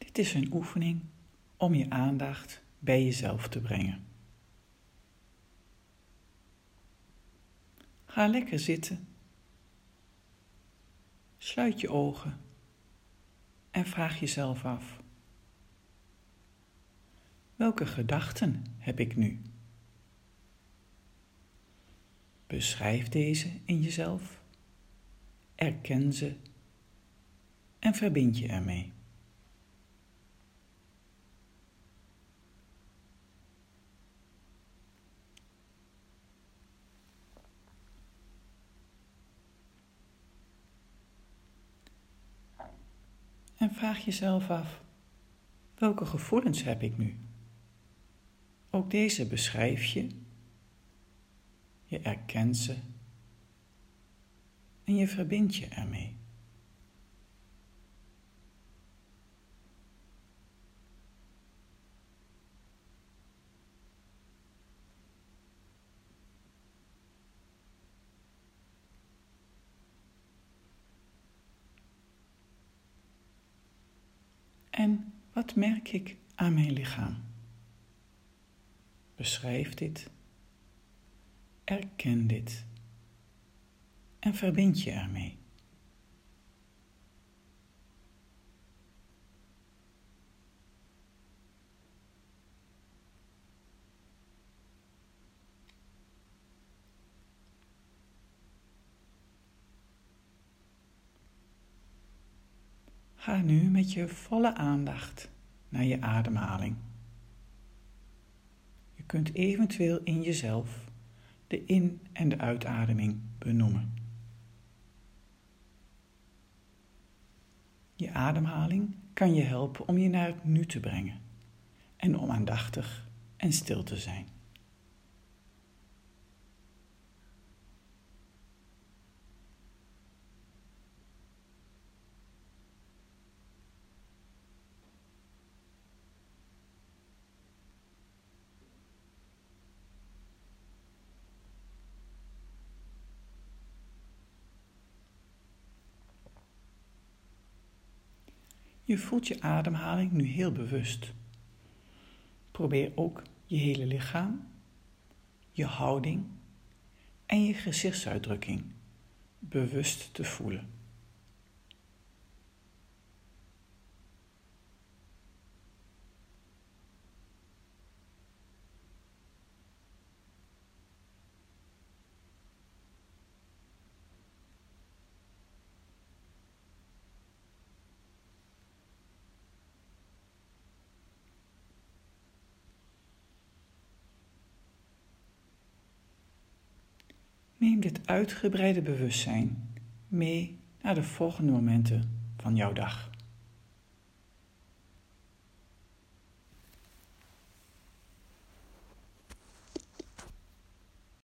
Dit is een oefening om je aandacht bij jezelf te brengen. Ga lekker zitten. Sluit je ogen en vraag jezelf af: welke gedachten heb ik nu? Beschrijf deze in jezelf, erken ze en verbind je ermee. En vraag jezelf af: welke gevoelens heb ik nu? Ook deze beschrijf je, je erkent ze en je verbindt je ermee. En wat merk ik aan mijn lichaam? Beschrijf dit, erken dit en verbind je ermee. Ga nu met je volle aandacht naar je ademhaling. Je kunt eventueel in jezelf de in- en de uitademing benoemen. Je ademhaling kan je helpen om je naar het nu te brengen en om aandachtig en stil te zijn. Je voelt je ademhaling nu heel bewust. Probeer ook je hele lichaam, je houding en je gezichtsuitdrukking bewust te voelen. Neem dit uitgebreide bewustzijn mee naar de volgende momenten van jouw dag.